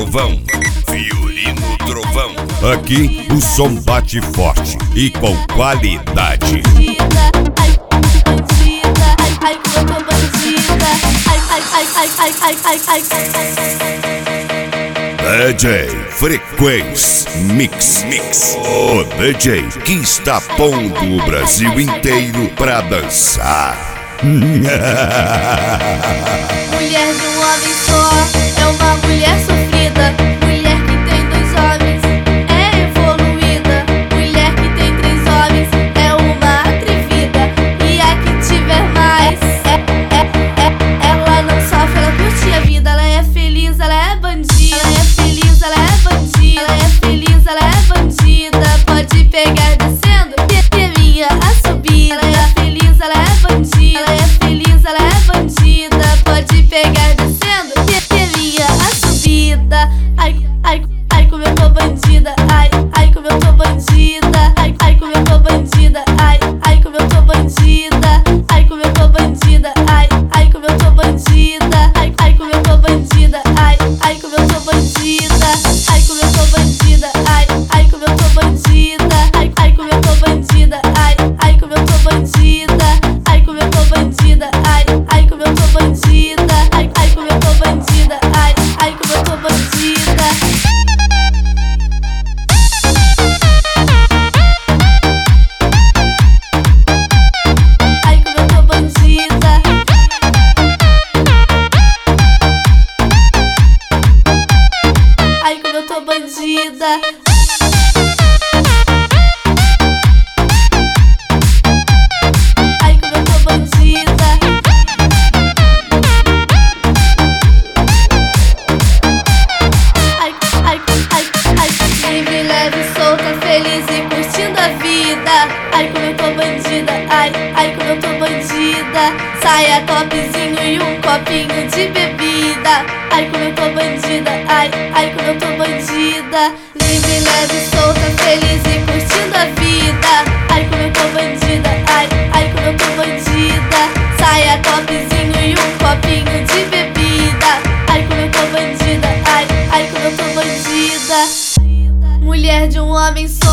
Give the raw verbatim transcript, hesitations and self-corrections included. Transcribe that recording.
Trovão, Violino Trovão. Aqui o som bate forte e com qualidade. Ai, como eu tô bandida. Ai, ai, ai, ai, ai, ai, ai, ai. D J Frequência Mix Mix. O D J que está pondo o Brasil inteiro pra dançar. Mulher de um homem só é uma mulher sofrida. Mulher que tem dois homens é evoluída. Mulher que tem três homens é uma atrevida. E a que tiver mais é, é, é, ela não sofre, ela curte a vida. Ela é feliz, ela é bandida. Ela é feliz, ela é bandida. Ela é feliz, ela é bandida. Pode pegar descendo, que é minha a subida. Ela é feliz, ela é bandida. Ela é feliz, ela é bandida. Pode pegar descendo, que é minha a subida. Ai, ai, ai, como eu tô bandida. Ai, ai, como eu tô bandida. Ai, ai, como eu tô bandida. Ai, ai, como eu tô bandida. Ai, como eu tô bandida. Ai, ai, como eu tô bandida. Ai, ai, como eu tô bandida. Ai, ai, como eu tô bandida. Ai, como eu tô bandida. Ai, ai, como eu tô bandida. Ai, ai, como eu tô bandida. Ai, ai, como eu tô bandida. Ai, como eu tô bandida. Ai, ai, como eu tô bandida. Ai, ai, como eu tô bandida. Ai, ai, como eu tô bandida. Ai, como eu tô bandida. Ai, como eu tô bandida. Ai, como eu tô bandida. Ai, ai, ai, ai, livre, leve, solta, feliz e curtindo a vida. Ai, como eu tô bandida. Ai, ai, como eu tô bandida. Saia, topzinho e um copinho de bebida. Ai, como eu tô bandida. Ai, ai, como eu tô bandida. Livre, leve, solta, feliz e curtindo a vida. Ai, como eu tô bandida. Ai, ai, como eu tô bandida. Saia, topzinho e um copinho de bebida. Ai, como eu tô bandida. Ai, ai, como eu tô bandida. Mulher de um homem só